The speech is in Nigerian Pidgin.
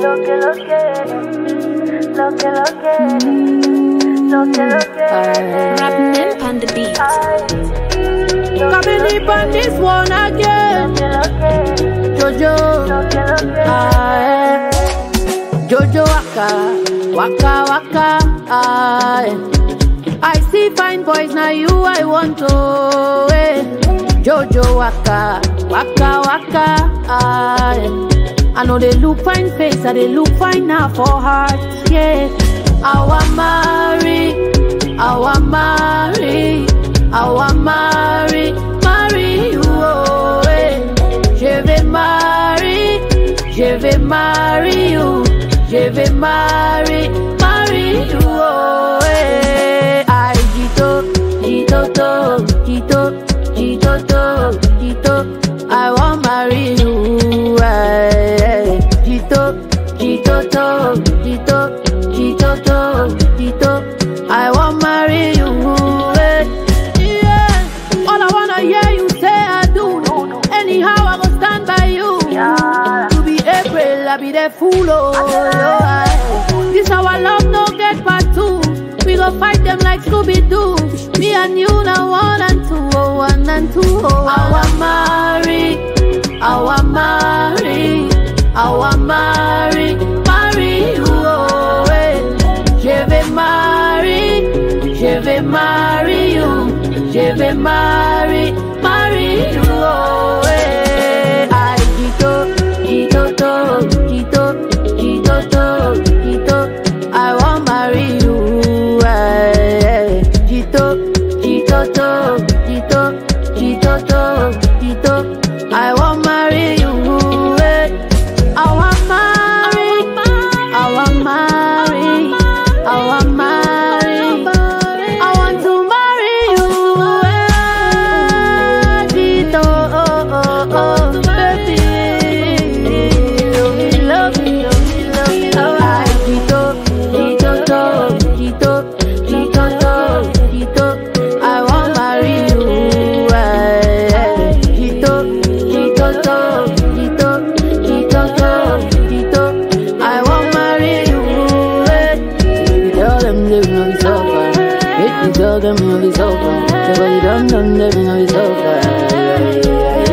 Rapping on the beat. Coming deep on this one again. Jojo, Jojo waka, waka. I see fine boys, now you I want to. Jojo waka, waka, waka. I know they look fine face, and they look fine now for heart. Yeah, I want marry you. Oh, je vais marry you. Je vais marry you. Oh, I Jito. I want marry you. Jito. I want marry you. Yeah. All I wanna hear you say I do. Anyhow I go stand by you. To be April, I be the fool. Oh, this our love no get part two. We go fight them like Scooby-Doo. Me and you now 1 and 2. Oh, 1 and 2. Oh, I want marry you. Oh, je vais marry you. Je vais marry you. Oh, I Jito. I want marry you. Jito. I want marry you. I want marry. I want to marry you. Jito, baby. Love me. I Jito. I want marry you. Jito. I want marry you. Tell them living on this over. If you tell them on this over, the way you done, them living on this over.